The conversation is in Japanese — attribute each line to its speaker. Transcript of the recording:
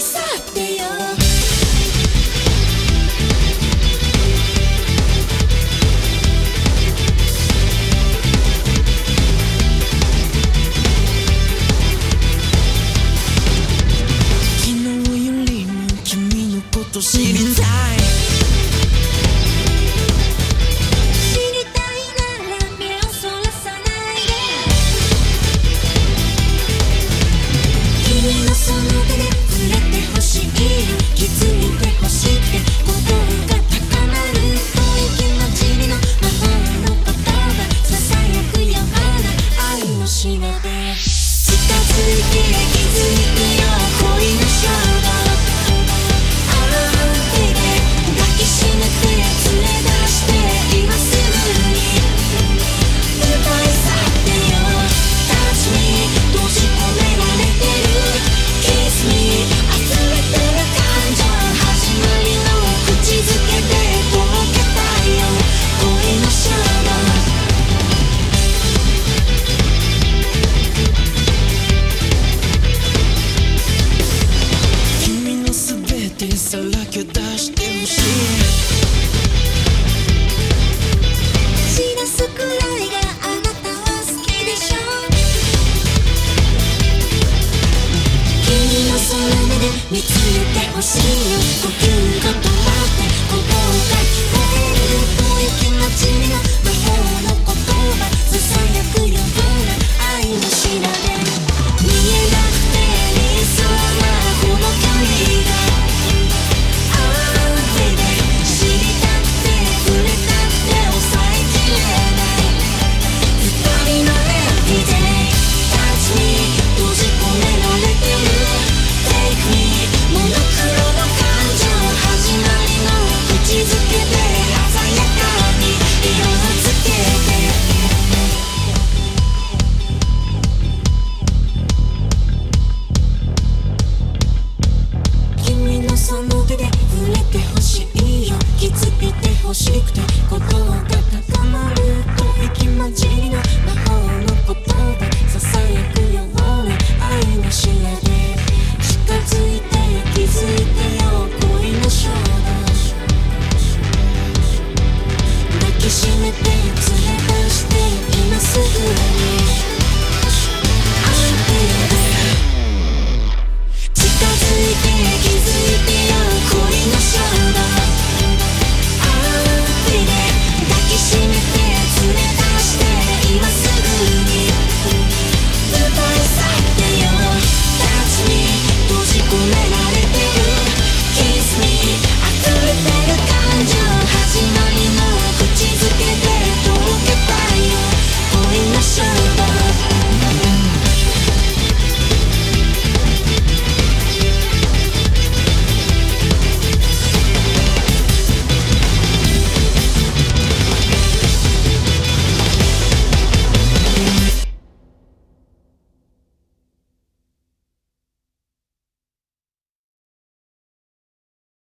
Speaker 1: 去ってよ。昨日よりも君のこと知りたい。その手で触れてほしいよ。気づいてほしくて鼓動が高まる。遠い気持ちにの魔法の言葉ささやくような愛の調べ。近づいて気づいてよ恋の衝動。手で抱きしめて連れ出して今すぐに歌い去ってよ。Touch me 閉じ込められてる。Kiss me 溢れてる感情。始まりの口づけでとろけたいよ恋の衝動。君のすべてさらけ出してほしい。知らすくらいがあなたは好きでしょ。君のその目で見つめてほしいよ。呼吸が止まって鼓動が聞こえる。遠い気持ちにの魔法の言葉ささやくような愛の調べ。見えなくて理想なこの距離が手で知りたくて触れたくて抑えきれない二人のエブリデイ。Touch me 閉じ込められてる。Take me モノクロの感情。始まりの口づけで鮮やかに色をつけて。君のその手で触れてほしいよ。気づいてほしくて